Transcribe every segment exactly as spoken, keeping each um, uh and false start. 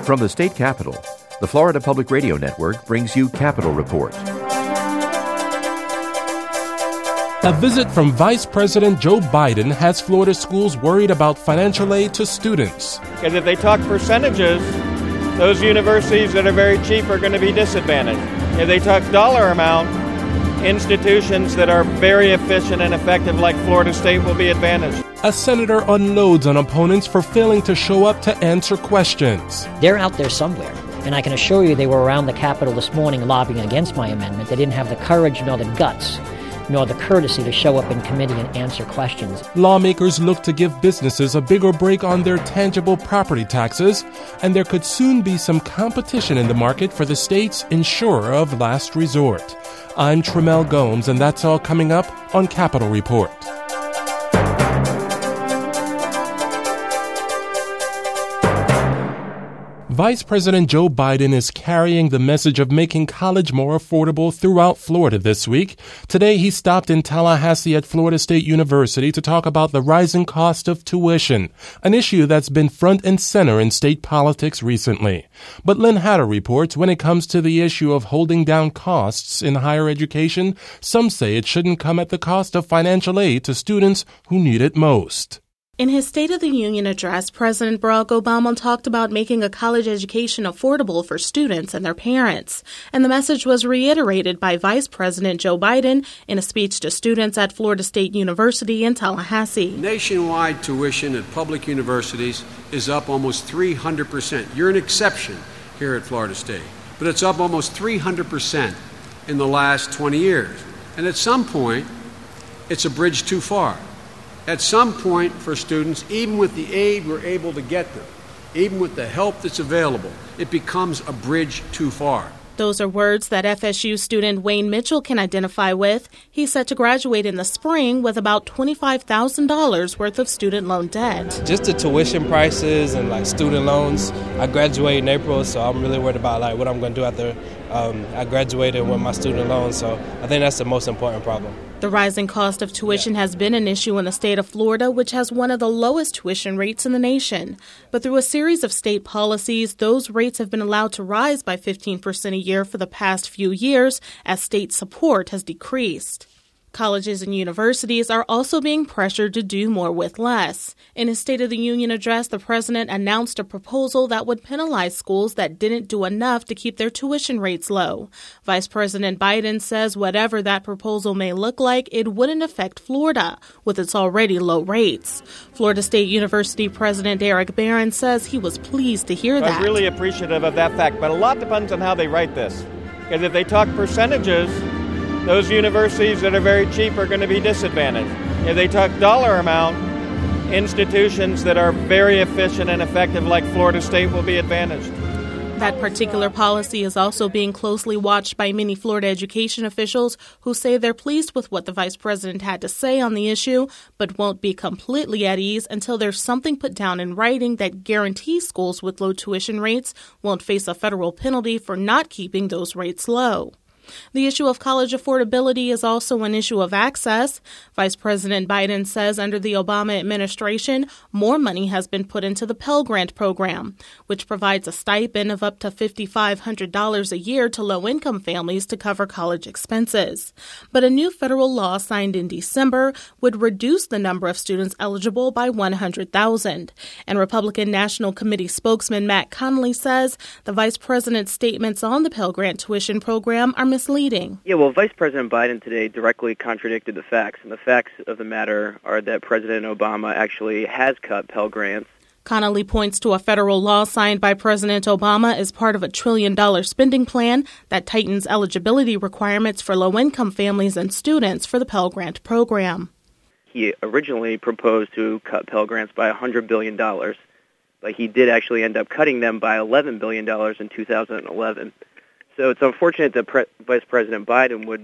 From the state capitol, the Florida Public Radio Network brings you Capitol Report. A visit from Vice President Joe Biden has Florida schools worried about financial aid to students. Because if they talk percentages, those universities that are very cheap are going to be disadvantaged. If they talk dollar amount, institutions that are very efficient and effective like Florida State will be advantaged. A senator unloads on opponents for failing to show up to answer questions. They're out there somewhere, and I can assure you they were around the Capitol this morning lobbying against my amendment. They didn't have the courage nor the guts nor the courtesy to show up in committee and answer questions. Lawmakers look to give businesses a bigger break on their tangible property taxes, and there could soon be some competition in the market for the state's insurer of last resort. I'm Tremel Gomes, and that's all coming up on Capitol Report. Vice President Joe Biden is carrying the message of making college more affordable throughout Florida this week. Today, he stopped in Tallahassee at Florida State University to talk about the rising cost of tuition, an issue that's been front and center in state politics recently. But Lynn Hatter reports when it comes to the issue of holding down costs in higher education, some say it shouldn't come at the cost of financial aid to students who need it most. In his State of the Union address, President Barack Obama talked about making a college education affordable for students and their parents. And the message was reiterated by Vice President Joe Biden in a speech to students at Florida State University in Tallahassee. Nationwide tuition at public universities is up almost three hundred percent. You're an exception here at Florida State, but it's up almost three hundred percent in the last twenty years. And at some point, it's a bridge too far. At some point for students, even with the aid we're able to get them, even with the help that's available, it becomes a bridge too far. Those are words that F S U student Wayne Mitchell can identify with. He's set to graduate in the spring with about twenty-five thousand dollars worth of student loan debt. Just the tuition prices and like student loans. I graduate in April, so I'm really worried about like what I'm going to do after um, I graduated with my student loans. So I think that's the most important problem. The rising cost of tuition has been an issue in the state of Florida, which has one of the lowest tuition rates in the nation. But through a series of state policies, those rates have been allowed to rise by fifteen percent a year for the past few years as state support has decreased. Colleges and universities are also being pressured to do more with less. In his State of the Union address, the president announced a proposal that would penalize schools that didn't do enough to keep their tuition rates low. Vice President Biden says whatever that proposal may look like, it wouldn't affect Florida, with its already low rates. Florida State University President Eric Barron says he was pleased to hear that. I was really appreciative of that fact, but a lot depends on how they write this. Because if they talk percentages, those universities that are very cheap are going to be disadvantaged. If they talk dollar amount, institutions that are very efficient and effective like Florida State will be advantaged. That particular policy is also being closely watched by many Florida education officials who say they're pleased with what the vice president had to say on the issue, but won't be completely at ease until there's something put down in writing that guarantees schools with low tuition rates won't face a federal penalty for not keeping those rates low. The issue of college affordability is also an issue of access. Vice President Biden says under the Obama administration, more money has been put into the Pell Grant program, which provides a stipend of up to five thousand five hundred dollars a year to low-income families to cover college expenses. But a new federal law signed in December would reduce the number of students eligible by one hundred thousand. And Republican National Committee spokesman Matt Connolly says the vice president's statements on the Pell Grant tuition program are misleading. Yeah, well, Vice President Biden today directly contradicted the facts, and the facts of the matter are that President Obama actually has cut Pell Grants. Connolly points to a federal law signed by President Obama as part of a trillion-dollar spending plan that tightens eligibility requirements for low-income families and students for the Pell Grant program. He originally proposed to cut Pell Grants by one hundred billion dollars, but he did actually end up cutting them by eleven billion dollars in two thousand eleven. So it's unfortunate that Pre- Vice President Biden would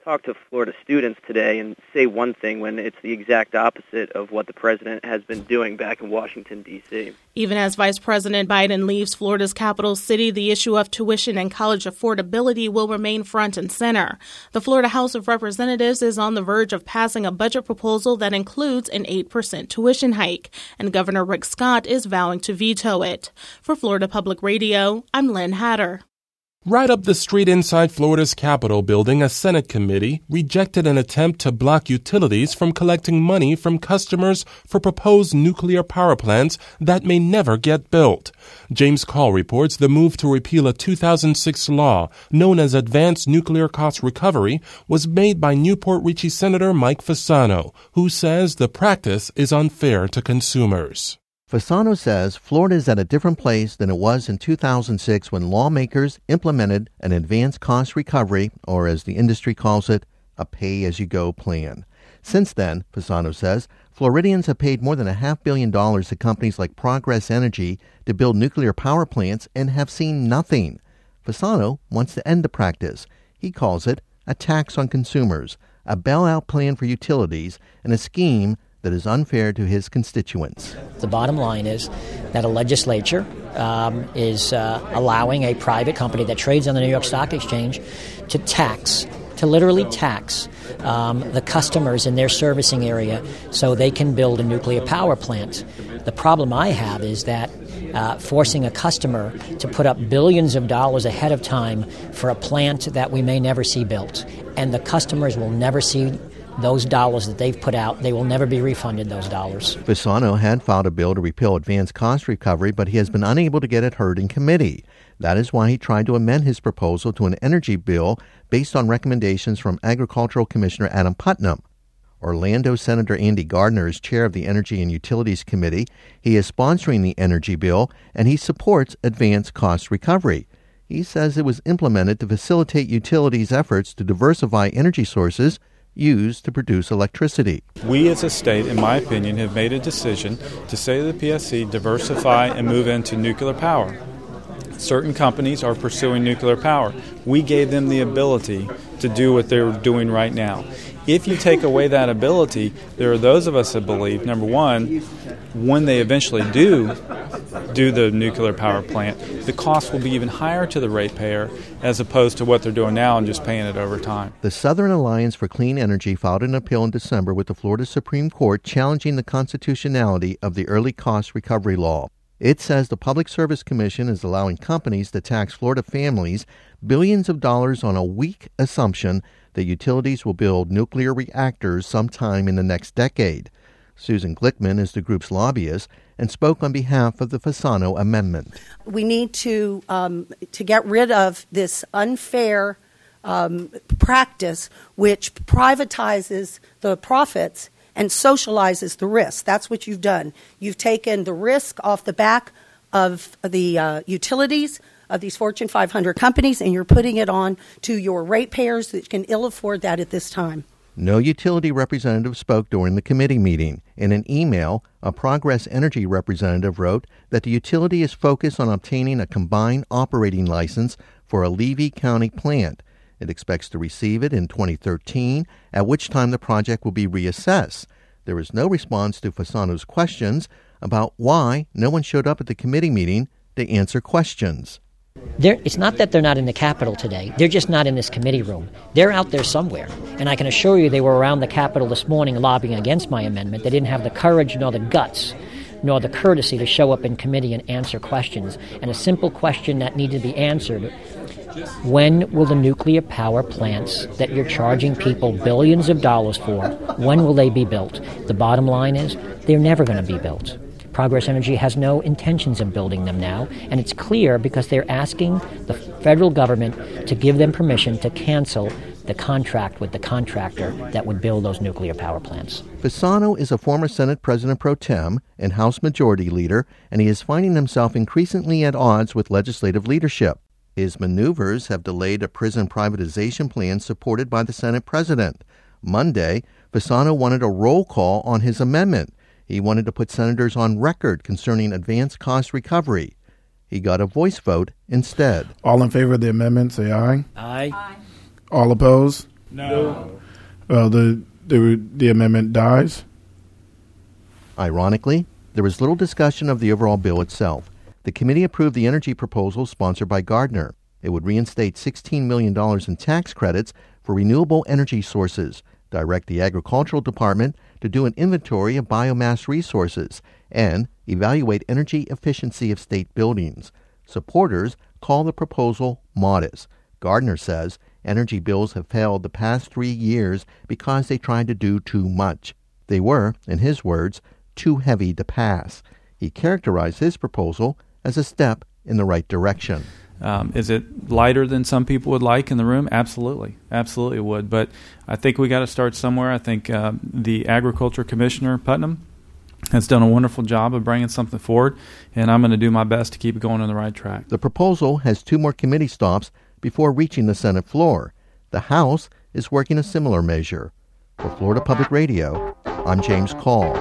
talk to Florida students today and say one thing when it's the exact opposite of what the president has been doing back in Washington, D C. Even as Vice President Biden leaves Florida's capital city, the issue of tuition and college affordability will remain front and center. The Florida House of Representatives is on the verge of passing a budget proposal that includes an eight percent tuition hike, and Governor Rick Scott is vowing to veto it. For Florida Public Radio, I'm Lynn Hatter. Right up the street inside Florida's Capitol building, a Senate committee rejected an attempt to block utilities from collecting money from customers for proposed nuclear power plants that may never get built. James Call reports the move to repeal a two thousand six law known as Advanced Nuclear Cost Recovery was made by Newport Richey Senator Mike Fasano, who says the practice is unfair to consumers. Fasano says Florida is at a different place than it was in two thousand six when lawmakers implemented an advanced cost recovery, or as the industry calls it, a pay-as-you-go plan. Since then, Fasano says, Floridians have paid more than a half billion dollars to companies like Progress Energy to build nuclear power plants and have seen nothing. Fasano wants to end the practice. He calls it a tax on consumers, a bailout plan for utilities, and a scheme that is unfair to his constituents. The bottom line is that a legislature um, is uh, allowing a private company that trades on the New York Stock Exchange to tax, to literally tax um, the customers in their servicing area so they can build a nuclear power plant. The problem I have is that uh, forcing a customer to put up billions of dollars ahead of time for a plant that we may never see built, and the customers will never see those dollars that they've put out. They will never be refunded, those dollars. Fasano had filed a bill to repeal advanced cost recovery, but he has been unable to get it heard in committee. That is why he tried to amend his proposal to an energy bill based on recommendations from Agricultural Commissioner Adam Putnam. Orlando Senator Andy Gardner is chair of the Energy and Utilities Committee. He is sponsoring the energy bill, and he supports advanced cost recovery. He says it was implemented to facilitate utilities' efforts to diversify energy sources used to produce electricity. We as a state, in my opinion, have made a decision to say to the P S C, diversify and move into nuclear power. Certain companies are pursuing nuclear power. We gave them the ability to do what they're doing right now. If you take away that ability, there are those of us that believe, number one, when they eventually do do the nuclear power plant, the cost will be even higher to the ratepayer as opposed to what they're doing now and just paying it over time. The Southern Alliance for Clean Energy filed an appeal in December with the Florida Supreme Court challenging the constitutionality of the early cost recovery law. It says the Public Service Commission is allowing companies to tax Florida families billions of dollars on a weak assumption that utilities will build nuclear reactors sometime in the next decade. Susan Glickman is the group's lobbyist and spoke on behalf of the Fasano amendment. We need to um, to get rid of this unfair um, practice which privatizes the profits and socializes the risk. That's what you've done. You've taken the risk off the back of the uh, utilities of these Fortune five hundred companies, and you're putting it on to your ratepayers that can ill afford that at this time. No utility representative spoke during the committee meeting. In an email, a Progress Energy representative wrote that the utility is focused on obtaining a combined operating license for a Levy County plant. It expects to receive it in twenty thirteen, at which time the project will be reassessed. There is no response to Fasano's questions about why no one showed up at the committee meeting to answer questions. They're, it's not that they're not in the Capitol today. They're just not in this committee room. They're out there somewhere. And I can assure you they were around the Capitol this morning lobbying against my amendment. They didn't have the courage nor the guts nor the courtesy to show up in committee and answer questions. And a simple question that needed to be answered: when will the nuclear power plants that you're charging people billions of dollars for, when will they be built? The bottom line is they're never going to be built. Progress Energy has no intentions of building them now, and it's clear because they're asking the federal government to give them permission to cancel the contract with the contractor that would build those nuclear power plants. Fasano is a former Senate President pro tem and House Majority Leader, and he is finding himself increasingly at odds with legislative leadership. His maneuvers have delayed a prison privatization plan supported by the Senate President. Monday, Fasano wanted a roll call on his amendment. He wanted to put senators on record concerning advanced cost recovery. He got a voice vote instead. All in favor of the amendment, say aye. Aye. Aye. All opposed? No. Well, the, the, the amendment dies. Ironically, there was little discussion of the overall bill itself. The committee approved the energy proposal sponsored by Gardner. It would reinstate sixteen million dollars in tax credits for renewable energy sources, direct the Agricultural Department to do an inventory of biomass resources, and evaluate energy efficiency of state buildings. Supporters call the proposal modest. Gardner says energy bills have failed the past three years because they tried to do too much. They were, in his words, too heavy to pass. He characterized his proposal as a step in the right direction. Um, is it lighter than some people would like in the room? Absolutely. Absolutely would. But I think we got to start somewhere. I think uh, the Agriculture Commissioner, Putnam, has done a wonderful job of bringing something forward, and I'm going to do my best to keep it going on the right track. The proposal has two more committee stops before reaching the Senate floor. The House is working a similar measure. For Florida Public Radio, I'm James Call.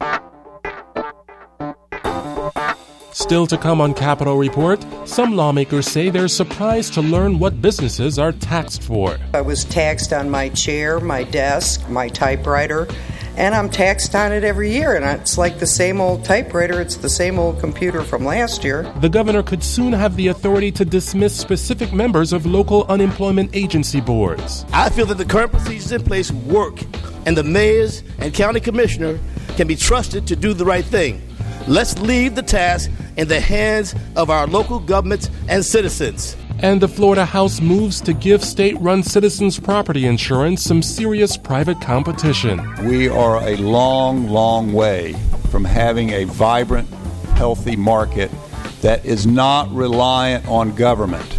Still to come on Capitol Report, some lawmakers say they're surprised to learn what businesses are taxed for. I was taxed on my chair, my desk, my typewriter, and I'm taxed on it every year. And it's like the same old typewriter, it's the same old computer from last year. The governor could soon have the authority to dismiss specific members of local unemployment agency boards. I feel that the current procedures in place work, and the mayors and county commissioner can be trusted to do the right thing. Let's leave the task in the hands of our local governments and citizens. And the Florida House moves to give state-run citizens property insurance some serious private competition. We are a long, long way from having a vibrant, healthy market that is not reliant on government.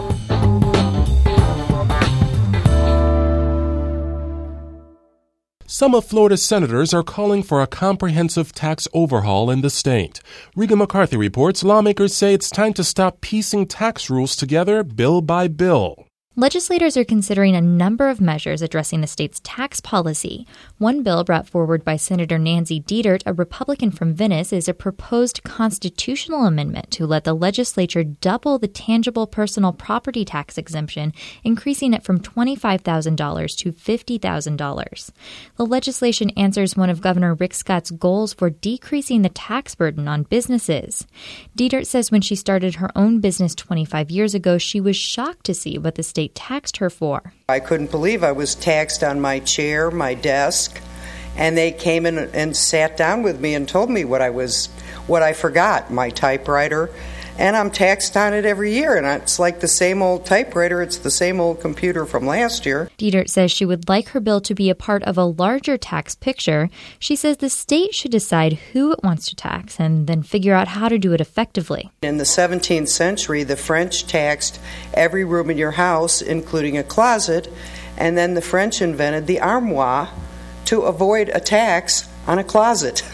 Some of Florida's senators are calling for a comprehensive tax overhaul in the state. Regan McCarthy reports lawmakers say it's time to stop piecing tax rules together bill by bill. Legislators are considering a number of measures addressing the state's tax policy. One bill brought forward by Senator Nancy Dietert, a Republican from Venice, is a proposed constitutional amendment to let the legislature double the tangible personal property tax exemption, increasing it from twenty-five thousand dollars to fifty thousand dollars. The legislation answers one of Governor Rick Scott's goals for decreasing the tax burden on businesses. Dietert says when she started her own business twenty-five years ago, she was shocked to see what the state taxed her for. I couldn't believe I was taxed on my chair, my desk, and they came in and sat down with me and told me what I was, what I forgot, my typewriter, and I'm taxed on it every year, and it's like the same old typewriter, it's the same old computer from last year. Dietert says she would like her bill to be a part of a larger tax picture. She says the state should decide who it wants to tax and then figure out how to do it effectively. In the seventeenth century, the French taxed every room in your house, including a closet, and then the French invented the armoire to avoid a tax on a closet.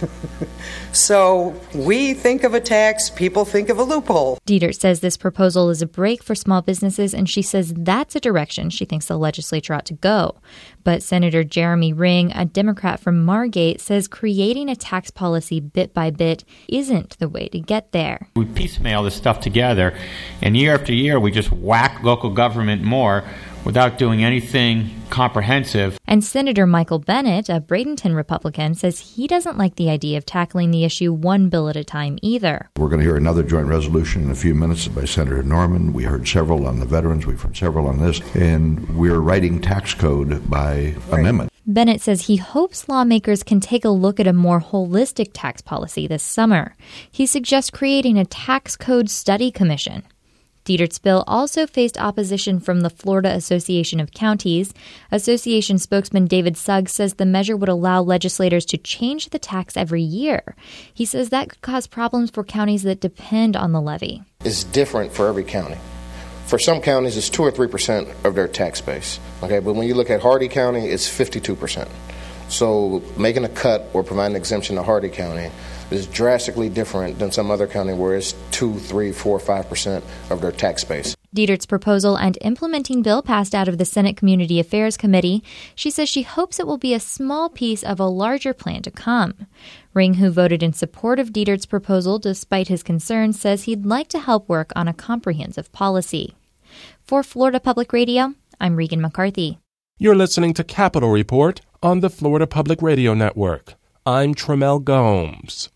So we think of a tax, people think of a loophole. Dietert says this proposal is a break for small businesses, and she says that's a direction she thinks the legislature ought to go. But Senator Jeremy Ring, a Democrat from Margate, says creating a tax policy bit by bit isn't the way to get there. We piecemeal this stuff together, and year after year we just whack local government more without doing anything comprehensive. And Senator Michael Bennet, a Bradenton Republican, says he doesn't like the idea of tackling the issue one bill at a time either. We're going to hear another joint resolution in a few minutes by Senator Norman. We heard several on the veterans. We've heard several on this. And we're writing tax code by right. amendment. Bennett says he hopes lawmakers can take a look at a more holistic tax policy this summer. He suggests creating a tax code study commission. Dietert's bill also faced opposition from the Florida Association of Counties. Association spokesman David Suggs says the measure would allow legislators to change the tax every year. He says that could cause problems for counties that depend on the levy. It's different for every county. For some counties, it's two or three percent of their tax base. Okay, but when you look at Hardee County, it's fifty-two percent. So making a cut or providing an exemption to Hardee County is drastically different than some other county where it's two, three, four, five percent of their tax base. Dietert's proposal and implementing bill passed out of the Senate Community Affairs Committee. She says she hopes it will be a small piece of a larger plan to come. Ring, who voted in support of Dietert's proposal despite his concerns, says he'd like to help work on a comprehensive policy. For Florida Public Radio, I'm Regan McCarthy. You're listening to Capitol Report on the Florida Public Radio Network. I'm Tremel Gomes.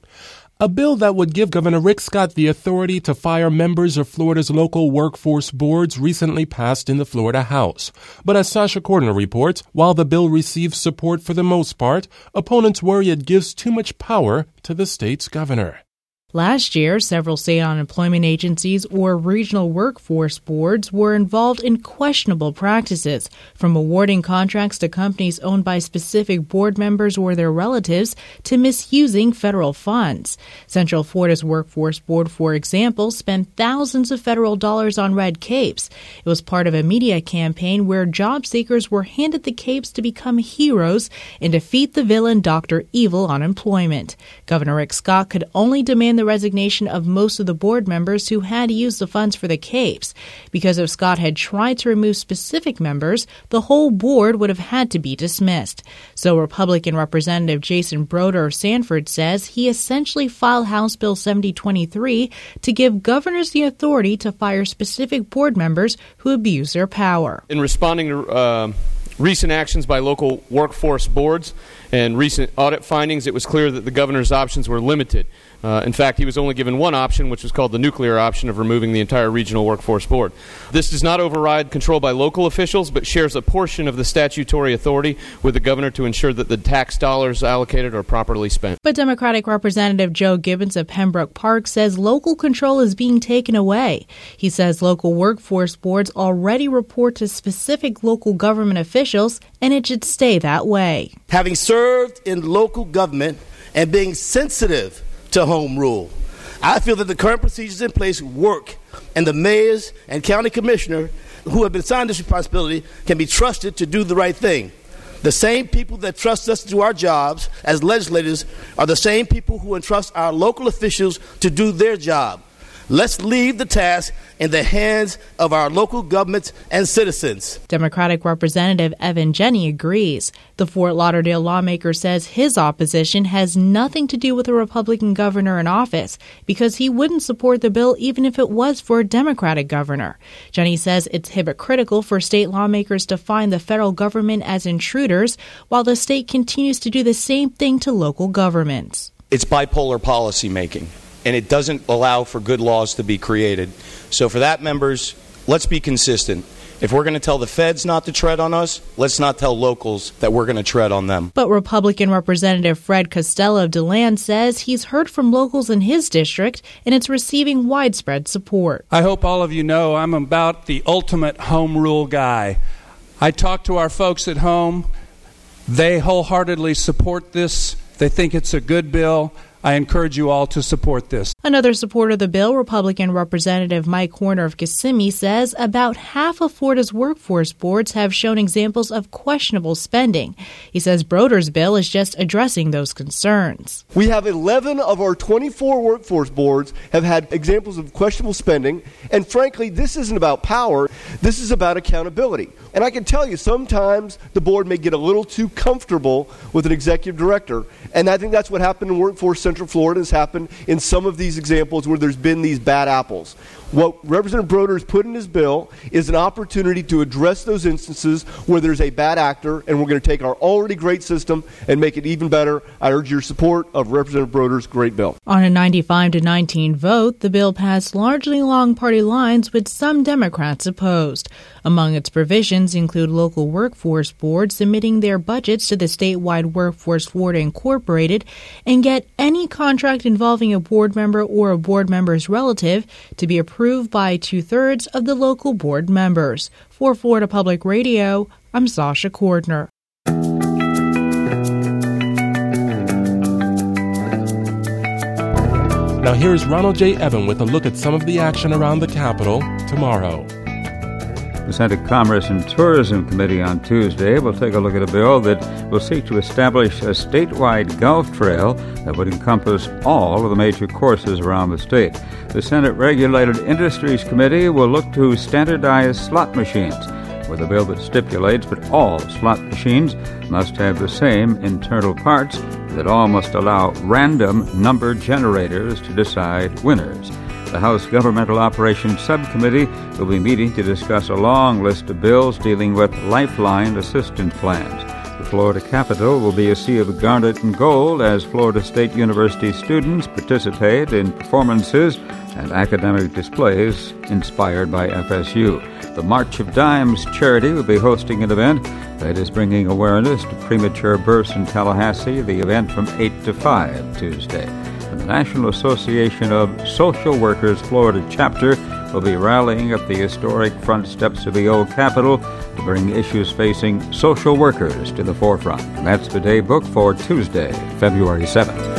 A bill that would give Governor Rick Scott the authority to fire members of Florida's local workforce boards recently passed in the Florida House. But as Sasha Cordner reports, while the bill receives support for the most part, opponents worry it gives too much power to the state's governor. Last year, several state unemployment agencies or regional workforce boards were involved in questionable practices, from awarding contracts to companies owned by specific board members or their relatives to misusing federal funds. Central Florida's Workforce Board, for example, spent thousands of federal dollars on red capes. It was part of a media campaign where job seekers were handed the capes to become heroes and defeat the villain Doctor Evil Unemployment. Governor Rick Scott could only demand the the resignation of most of the board members who had used the funds for the capes. Because if Scott had tried to remove specific members, the whole board would have had to be dismissed. So Republican Representative Jason Broder of Sanford says he essentially filed House Bill seventy twenty-three to give governors the authority to fire specific board members who abuse their power. In responding to uh, recent actions by local workforce boards and recent audit findings, it was clear that the governor's options were limited. Uh, in fact, he was only given one option, which was called the nuclear option of removing the entire regional workforce board. This does not override control by local officials, but shares a portion of the statutory authority with the governor to ensure that the tax dollars allocated are properly spent. But Democratic Representative Joe Gibbons of Pembroke Park says local control is being taken away. He says local workforce boards already report to specific local government officials, and it should stay that way. Having served in local government and being sensitive to home rule, I feel that the current procedures in place work, and the mayors and county commissioner who have been assigned this responsibility can be trusted to do the right thing. The same people that trust us to do our jobs as legislators are the same people who entrust our local officials to do their job. Let's leave the task in the hands of our local governments and citizens. Democratic Representative Evan Jenny agrees. The Fort Lauderdale lawmaker says his opposition has nothing to do with a Republican governor in office because he wouldn't support the bill even if it was for a Democratic governor. Jenny says it's hypocritical for state lawmakers to find the federal government as intruders while the state continues to do the same thing to local governments. It's bipolar policymaking, and it doesn't allow for good laws to be created. So for that, members, let's be consistent. If we're going to tell the feds not to tread on us, let's not tell locals that we're going to tread on them. But Republican Representative Fred Costello of DeLand says he's heard from locals in his district, and it's receiving widespread support. I hope all of you know I'm about the ultimate home rule guy. I talk to our folks at home. They wholeheartedly support this. They think it's a good bill. I encourage you all to support this. Another supporter of the bill, Republican Representative Mike Horner of Kissimmee, says about half of Florida's workforce boards have shown examples of questionable spending. He says Broder's bill is just addressing those concerns. We have eleven of our twenty-four workforce boards have had examples of questionable spending, and frankly, this isn't about power. This is about accountability. And I can tell you, sometimes the board may get a little too comfortable with an executive director, and I think that's what happened in Workforce Central Florida, has happened in some of these examples where there's been these bad apples. What Representative Broder has put in his bill is an opportunity to address those instances where there's a bad actor, and we're going to take our already great system and make it even better. I urge your support of Representative Broder's great bill. On a ninety-five to nineteen vote, the bill passed largely along party lines, with some Democrats opposed. Among its provisions include local workforce boards submitting their budgets to the statewide Workforce Florida Incorporated and get any contract involving a board member or a board member's relative to be approved by two-thirds of the local board members. For Florida Public Radio, I'm Sasha Cordner. Now here's Ronald J. Evan with a look at some of the action around the Capitol tomorrow. The Senate Commerce and Tourism Committee on Tuesday will take a look at a bill that will seek to establish a statewide golf trail that would encompass all of the major courses around the state. The Senate Regulated Industries Committee will look to standardize slot machines with a bill that stipulates that all slot machines must have the same internal parts, that all must allow random number generators to decide winners. The House Governmental Operations Subcommittee will be meeting to discuss a long list of bills dealing with lifeline assistance plans. The Florida Capitol will be a sea of garnet and gold as Florida State University students participate in performances and academic displays inspired by F S U. The March of Dimes charity will be hosting an event that is bringing awareness to premature births in Tallahassee, the event from eight to five Tuesday. And the National Association of Social Workers Florida chapter will be rallying at the historic front steps of the old Capitol to bring issues facing social workers to the forefront. And that's the day book for Tuesday, February seventh.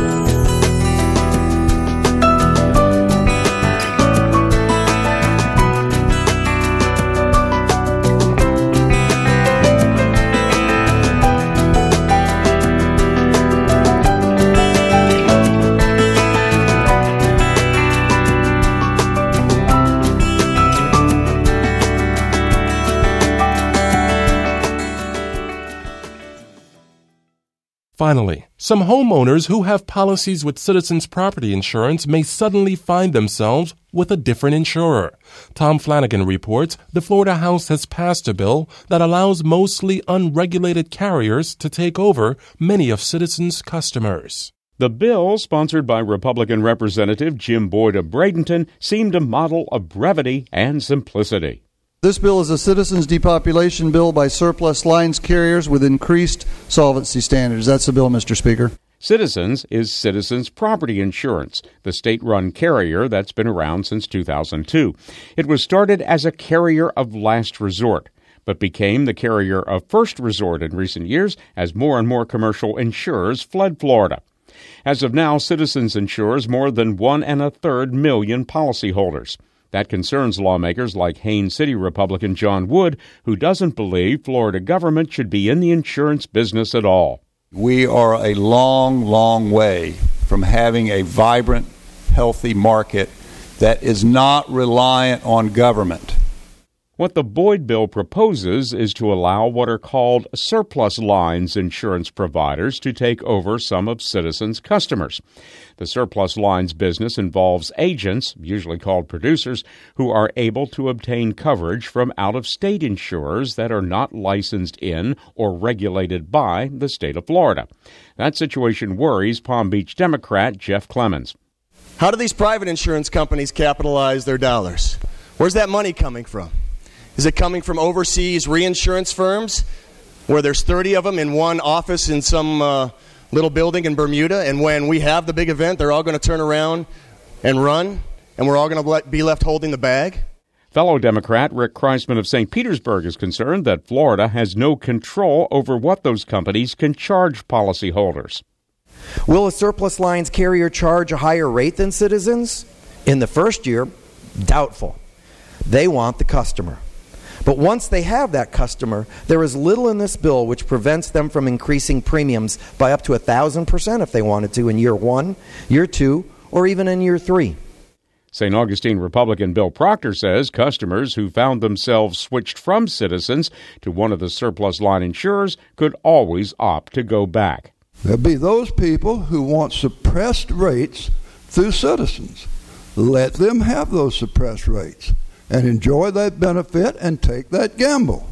Finally, some homeowners who have policies with Citizens Property Insurance may suddenly find themselves with a different insurer. Tom Flanagan reports the Florida House has passed a bill that allows mostly unregulated carriers to take over many of Citizens' customers. The bill, sponsored by Republican Representative Jim Boyd of Bradenton, seemed a model of brevity and simplicity. This bill is a citizens depopulation bill by surplus lines carriers with increased solvency standards. That's the bill, Mister Speaker. Citizens is Citizens Property Insurance, the state-run carrier that's been around since two thousand two. It was started as a carrier of last resort, but became the carrier of first resort in recent years as more and more commercial insurers fled Florida. As of now, Citizens insures more than one and a third million policyholders. That concerns lawmakers like Haines City Republican John Wood, who doesn't believe Florida government should be in the insurance business at all. We are a long, long way from having a vibrant, healthy market that is not reliant on government. What the Boyd bill proposes is to allow what are called surplus lines insurance providers to take over some of Citizens' customers. The surplus lines business involves agents, usually called producers, who are able to obtain coverage from out-of-state insurers that are not licensed in or regulated by the state of Florida. That situation worries Palm Beach Democrat Jeff Clemens. How do these private insurance companies capitalize their dollars? Where's that money coming from? Is it coming from overseas reinsurance firms where there's thirty of them in one office in some uh, little building in Bermuda, and when we have the big event, they're all going to turn around and run, and we're all going to be left holding the bag? Fellow Democrat Rick Kreisman of Saint Petersburg is concerned that Florida has no control over what those companies can charge policyholders. Will a surplus lines carrier charge a higher rate than Citizens? In the first year, doubtful. They want the customer. But once they have that customer, there is little in this bill which prevents them from increasing premiums by up to one thousand percent if they wanted to in year one, year two, or even in year three. Saint Augustine Republican Bill Proctor says customers who found themselves switched from Citizens to one of the surplus line insurers could always opt to go back. There'll be those people who want suppressed rates through Citizens. Let them have those suppressed rates and enjoy that benefit and take that gamble.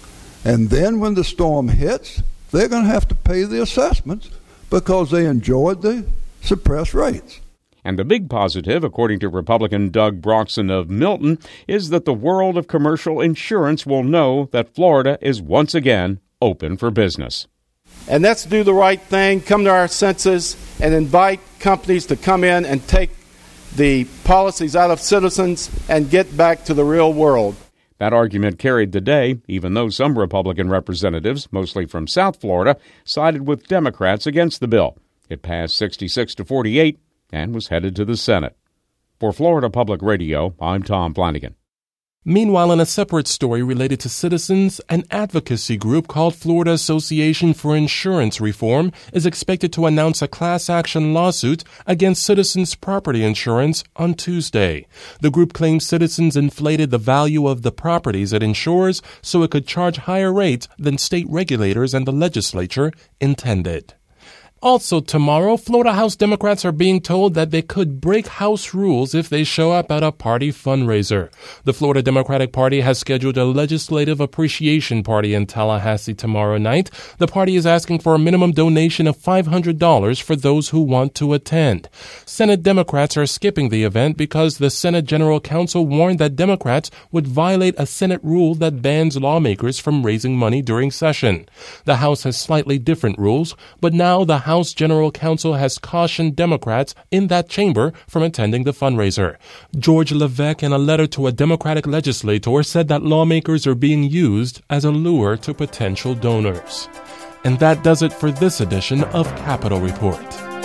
And then when the storm hits, they're going to have to pay the assessments because they enjoyed the suppressed rates. And the big positive, according to Republican Doug Broxson of Milton, is that the world of commercial insurance will know that Florida is once again open for business. And let's do the right thing, come to our senses, and invite companies to come in and take the policies out of Citizens and get back to the real world. That argument carried the day, even though some Republican representatives, mostly from South Florida, sided with Democrats against the bill. It passed sixty-six to forty-eight and was headed to the Senate. For Florida Public Radio, I'm Tom Flanagan. Meanwhile, in a separate story related to Citizens, an advocacy group called Florida Association for Insurance Reform is expected to announce a class action lawsuit against Citizens Property Insurance on Tuesday. The group claims Citizens inflated the value of the properties it insures so it could charge higher rates than state regulators and the legislature intended. Also tomorrow, Florida House Democrats are being told that they could break House rules if they show up at a party fundraiser. The Florida Democratic Party has scheduled a legislative appreciation party in Tallahassee tomorrow night. The party is asking for a minimum donation of five hundred dollars for those who want to attend. Senate Democrats are skipping the event because the Senate General Counsel warned that Democrats would violate a Senate rule that bans lawmakers from raising money during session. The House has slightly different rules, but now the House General Counsel has cautioned Democrats in that chamber from attending the fundraiser. George Levesque, in a letter to a Democratic legislator, said that lawmakers are being used as a lure to potential donors. And that does it for this edition of Capitol Report.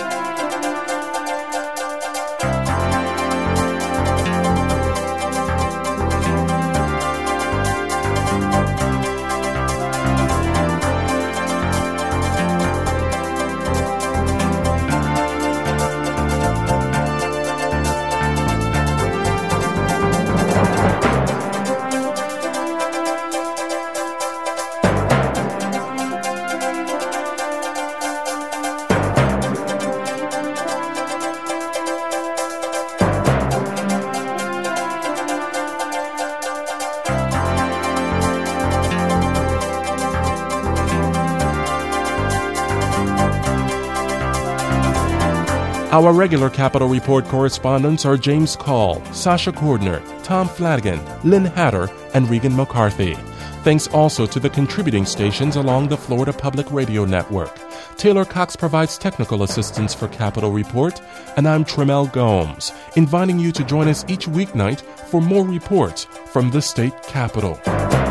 Our regular Capitol Report correspondents are James Call, Sasha Cordner, Tom Flanagan, Lynn Hatter, and Regan McCarthy. Thanks also to the contributing stations along the Florida Public Radio Network. Taylor Cox provides technical assistance for Capitol Report, and I'm Tremel Gomes, inviting you to join us each weeknight for more reports from the state capitol.